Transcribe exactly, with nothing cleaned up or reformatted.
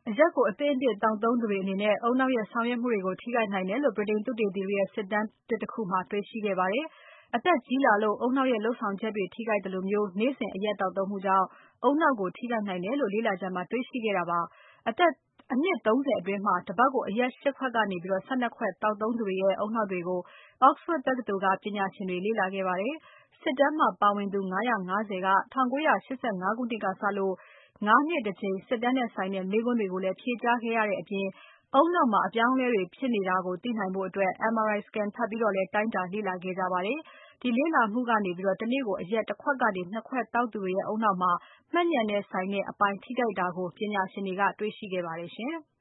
အရက်ကိုအသင့်အတင့်သောက်သုံးသူတွေအနေနဲ့ ဦးနှောက်ရဲ့ဆောင်ရွက်မှုတွေကို ထိခိုက်နိုင်တယ်လို့ ဗြိတိန်သုတေသီတွေရဲ့ စစ်တမ်းသစ်တခုမှာ တွေ့ရှိခဲ့ပါတယ်။ အသက်ကြီးလာလို့ ဦးနှောက်ရဲ့လုပ်ဆောင်ချက်တွေ ထိခိုက်သလို နေ့စဉ်အရက်သောက်သုံးမှုကြောင့် ဦးနှောက်ကိုထိခိုက်နိုင်တယ်လို့ လေ့လာချက်မှာ တွေ့ရှိခဲ့တာပါ။ အသက်အနှစ် ၃၀ အတွင်း တပတ်ကို အရက် ၈ ခွက်ကနေ ၁၂ ခွက်သောက်သုံးသူတွေရဲ့ ဦးနှောက်တွေကို Oxford တက္ကသိုလ်က ပညာရှင်တွေ လေ့လာခဲ့ပါတယ်။ စစ်တမ်းမှာပါဝင်သူ ၅၅၀ က ၁၉၈၅ ခုနှစ်ကစလို့ ၅ နှစ်တကြိမ် စစ်တမ်းနဲ့ဆိုင်တဲ့ မေးခွန်းတွေကိုလည်း ဖြေကြားခဲ့ရတဲ့အပြင် ဦးနှောက်မှာ အပြောင်းအလဲတွေဖြစ်နေတာကို သိနိုင်ဖို့ MRI scan ထပ်ပြီးတော့လည်း တိုင်းတာလေ့လာခဲ့ကြပါတယ်။ ဒီလေ့လာမှုကနေ တနေ့ကို အရက် တခွက်ကနေ ၂ ခွက်သောက်သူတွေရဲ့ ဦးနှောက်မှာ မှတ်ဉာဏ်နဲ့ဆိုင်တဲ့အပိုင်း ထိခိုက်တာကို ပညာရှင်တွေက တွေ့ရှိခဲ့ပါတယ်ရှင်။